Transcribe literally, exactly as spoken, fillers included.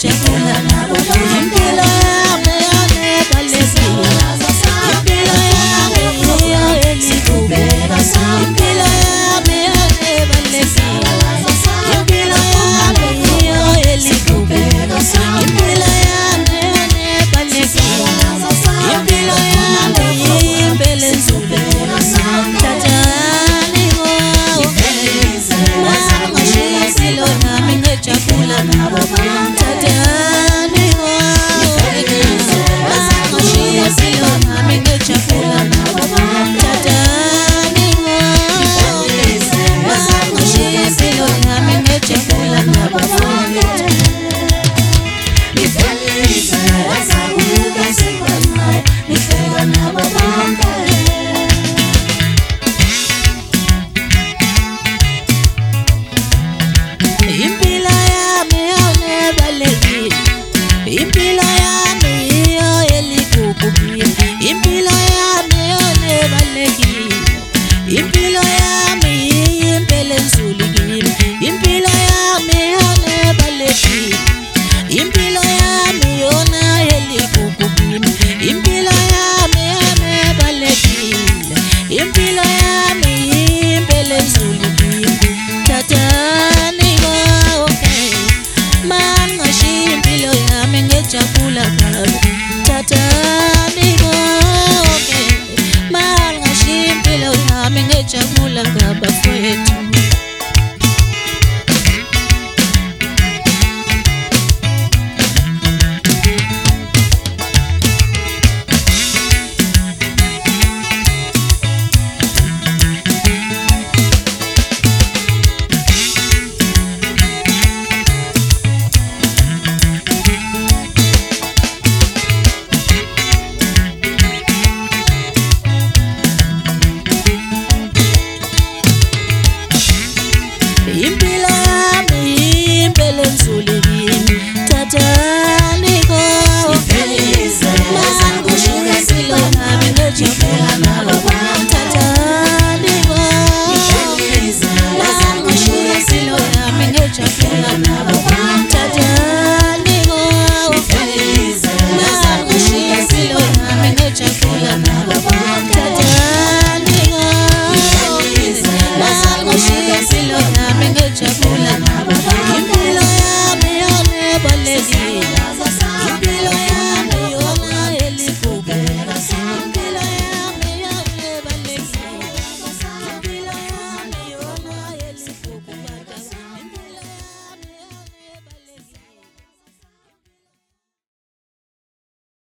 ngejabula nabo impilo yami yanebalekile impilo yami eliqhubeka impilo yami yanebalekile impilo yami eliqhubeka impilo yami yanebalekile impilo yami impelezule tatani wo ngashiya silo nami ngejabula nabo tatani wo ngashiya silo nami ngejabula nabo tatani wo ngashiya silo nami ngejabula nabo impilo yami yanebalekile impilo